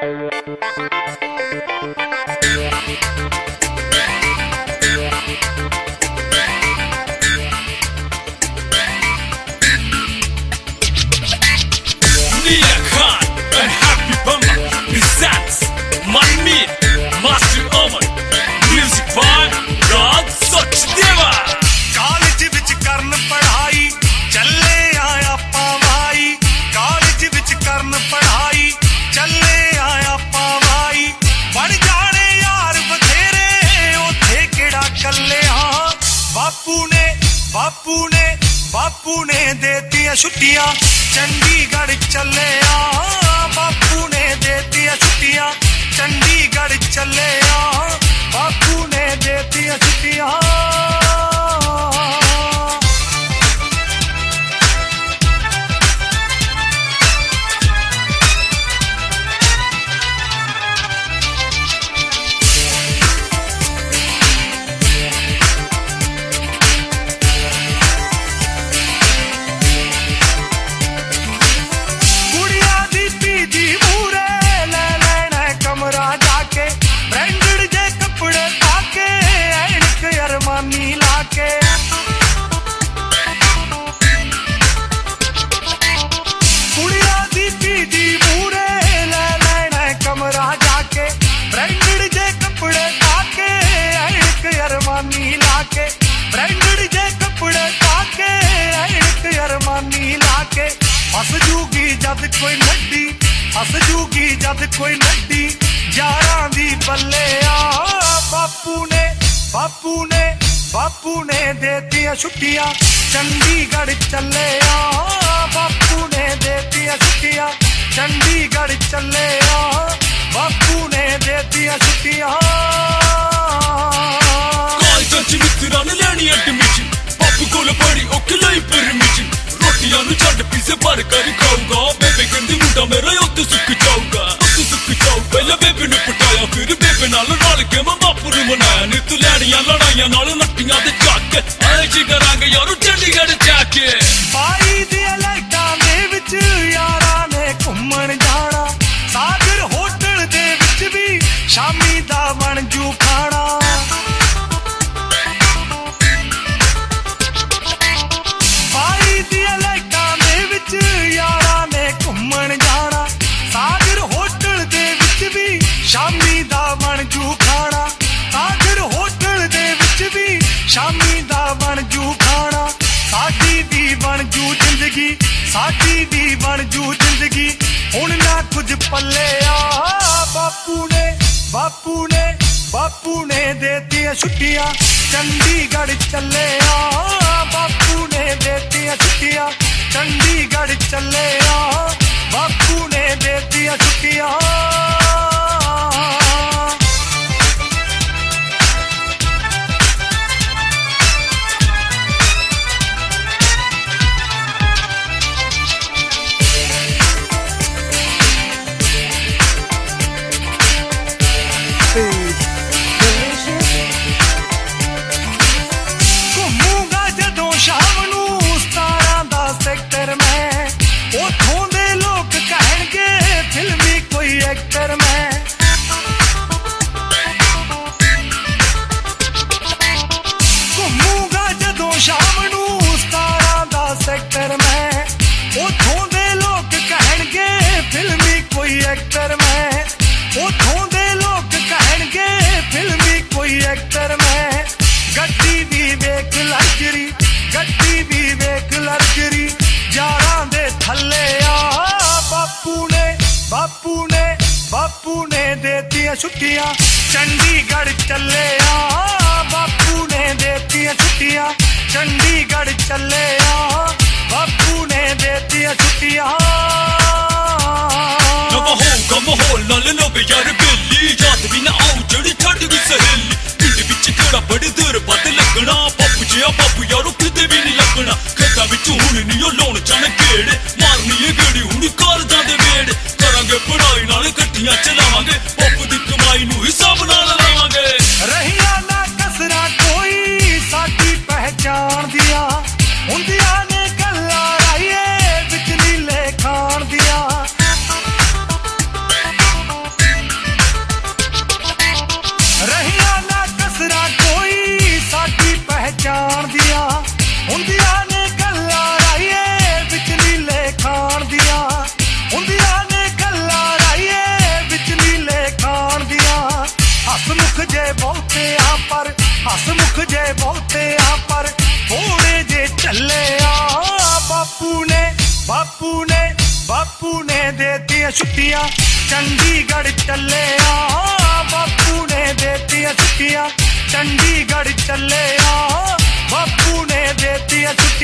बापू ने देतियां छुट्टियां चंडीगढ़ चले आ बापू ने देतियां छुट्टियां चंडीगढ़ चले आ बापू ने देतियां छुट्टियां कोई नड्डी हस जूगी जद कोई नड्डी यारां दी बल्ले आ बापू ने देतियां छुट्टियां चंडीगढ़ चले आ बापू ने देतियां छुट्टियां चंडीगढ़ चले आ बापू ने देतियां छुट्टियां कॉलेज च मित्तरां ने लैनी एडमिशन बापू कोल बड़ी औखी लई परमिशन रोटियां नु छड्ड पीसे भर कर खाऊंगा बेबे कहंदी मुंडा मेरा उत्ते सुख जाऊगा पहले बेबे ने पटाया फिर बेबे नाल रल के मैं बापू नु मनाया नी तू लैनियां लड़ाइयां नाल नट्टियां दे चक ऐश करांगे यारो चंडीगढ़ जाके बाई दी लाइटां दे विच यारां ने घुम्मण जाना सागर होटल दे विच भी शामी दा बन जू खाना शामी दा बन जू खाना सागर होटल दे विच भी शामी दा बन जू खाना साडी दी बन जू जिंदगी साडी दी बन जू जिंदगी हुण ना कुछ पल्ले आ बापू ने देतियां छुट्टियां चंडीगढ़ चले आ बापू ने देतियां छुट्टियां चंडीगढ़ चले आ बापू ने देतियां छुट्टियां छुट्टियां चंडीगढ़ चले आ बापू ने देतियां छुट्टियां चंडीगढ़ चले आ बापू ने देतियां छुट्टियां होगा माहौल नाल नवे यार बेली जात भी ना आऊ जड़ी छड्ड गई सहेली पिंड विच केड़ा बड़ी देर बाद लगना बापू जिया बापू यारो किते भी नहीं लगना खेतां विच हुण नहीं ओ लाउण जाने गेड़ मारनी ए गेड़ी हुण कारजां दे वेड़ करांगे पढ़ाई नाल गड्डियां चलावांगे बापू दी कमाई नूं हिसाब नाल लावांगे रहिया ना कसरा कोई साडी पहचान दिया हुंदियां ने गल्लां राईए विच नीले खान दिया बापू ने देती छुट्टियां, चंडीगढ़ चले बापू ने देती छुट्टियां, चंडीगढ़ चले बापू ने देती छुट्टियां।